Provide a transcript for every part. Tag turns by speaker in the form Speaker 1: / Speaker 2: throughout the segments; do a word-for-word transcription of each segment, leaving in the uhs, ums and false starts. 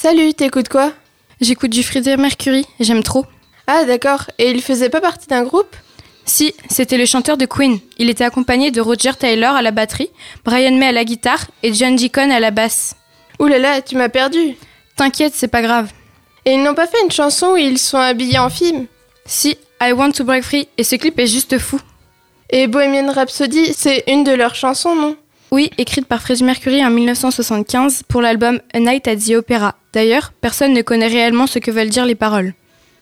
Speaker 1: Salut, t'écoutes quoi?
Speaker 2: J'écoute du Freddie Mercury, j'aime trop.
Speaker 1: Ah d'accord, et il faisait pas partie d'un groupe?
Speaker 2: Si, c'était le chanteur de Queen. Il était accompagné de Roger Taylor à la batterie, Brian May à la guitare et John Deacon à la basse.
Speaker 1: Ouh là là, tu m'as perdu.
Speaker 2: T'inquiète, c'est pas grave.
Speaker 1: Et ils n'ont pas fait une chanson où ils sont habillés en film?
Speaker 2: Si, I Want to Break Free, et ce clip est juste fou.
Speaker 1: Et Bohemian Rhapsody, c'est une de leurs chansons, non?
Speaker 2: Oui, écrite par Freddie Mercury en dix-neuf cent soixante-quinze pour l'album A Night at the Opera. D'ailleurs, personne ne connaît réellement ce que veulent dire les paroles.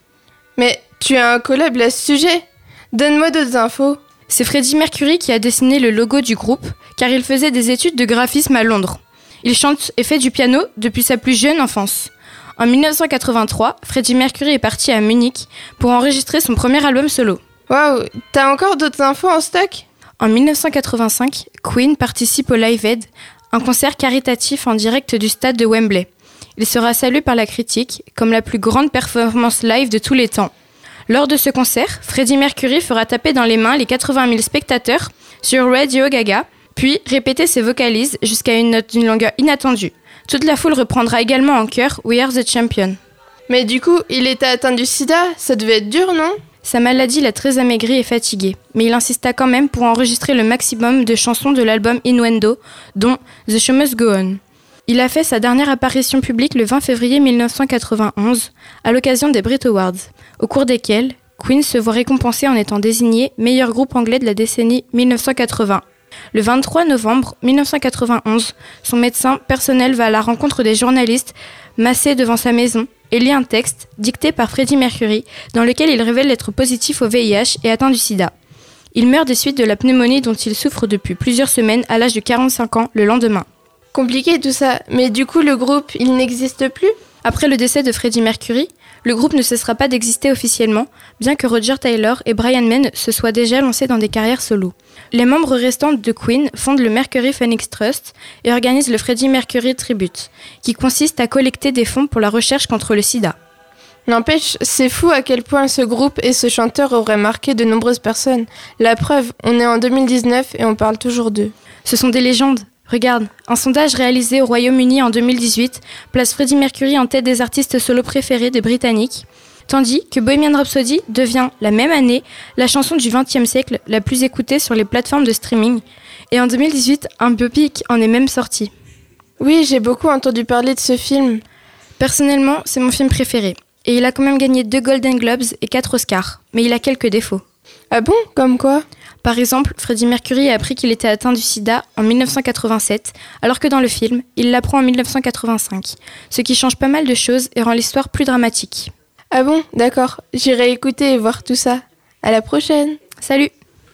Speaker 1: Mais tu as un collab à ce sujet? Donne-moi d'autres infos.
Speaker 2: C'est Freddie Mercury qui a dessiné le logo du groupe, car il faisait des études de graphisme à Londres. Il chante et fait du piano depuis sa plus jeune enfance. En dix-neuf cent quatre-vingt-trois, Freddie Mercury est parti à Munich pour enregistrer son premier album solo.
Speaker 1: Waouh, t'as encore d'autres infos en stock?
Speaker 2: En dix-neuf cent quatre-vingt-cinq, Queen participe au Live Aid, un concert caritatif en direct du stade de Wembley. Il sera salué par la critique comme la plus grande performance live de tous les temps. Lors de ce concert, Freddie Mercury fera taper dans les mains les quatre-vingt mille spectateurs sur Radio Gaga, puis répéter ses vocalises jusqu'à une note d'une longueur inattendue. Toute la foule reprendra également en chœur We Are the Champion.
Speaker 1: Mais du coup, il était atteint du sida, ça devait être dur, non?
Speaker 2: Sa maladie l'a très amaigri et fatigué, mais il insista quand même pour enregistrer le maximum de chansons de l'album Innuendo, dont The Show Must Go On. Il a fait sa dernière apparition publique le vingt février dix-neuf cent quatre-vingt-onze, à l'occasion des Brit Awards, au cours desquels Queen se voit récompensé en étant désigné meilleur groupe anglais de la décennie dix-neuf cent quatre-vingts. Le vingt-trois novembre dix-neuf cent quatre-vingt-onze, son médecin personnel va à la rencontre des journalistes massés devant sa maison et lit un texte dicté par Freddie Mercury dans lequel il révèle être positif au V I H et atteint du sida. Il meurt des suites de la pneumonie dont il souffre depuis plusieurs semaines à l'âge de quarante-cinq ans le lendemain.
Speaker 1: Compliqué tout ça, mais du coup le groupe, il n'existe plus?
Speaker 2: Après le décès de Freddie Mercury, le groupe ne cessera pas d'exister officiellement, bien que Roger Taylor et Brian May se soient déjà lancés dans des carrières solo. Les membres restants de Queen fondent le Mercury Phoenix Trust et organisent le Freddie Mercury Tribute, qui consiste à collecter des fonds pour la recherche contre le sida.
Speaker 1: N'empêche, c'est fou à quel point ce groupe et ce chanteur auraient marqué de nombreuses personnes. La preuve, on est en deux mille dix-neuf et on parle toujours d'eux.
Speaker 2: Ce sont des légendes. Regarde, un sondage réalisé au Royaume-Uni en deux mille dix-huit place Freddie Mercury en tête des artistes solo préférés des Britanniques, tandis que Bohemian Rhapsody devient, la même année, la chanson du vingtième siècle la plus écoutée sur les plateformes de streaming. Et en deux mille dix-huit, un biopic en est même sorti.
Speaker 1: Oui, j'ai beaucoup entendu parler de ce film.
Speaker 2: Personnellement, c'est mon film préféré. Et il a quand même gagné deux Golden Globes et quatre Oscars, mais il a quelques défauts.
Speaker 1: Ah bon? Comme quoi?
Speaker 2: Par exemple, Freddie Mercury a appris qu'il était atteint du sida en dix-neuf cent quatre-vingt-sept, alors que dans le film, il l'apprend en dix-neuf cent quatre-vingt-cinq, ce qui change pas mal de choses et rend l'histoire plus dramatique.
Speaker 1: Ah bon? D'accord, j'irai écouter et voir tout ça. À la prochaine!
Speaker 2: Salut!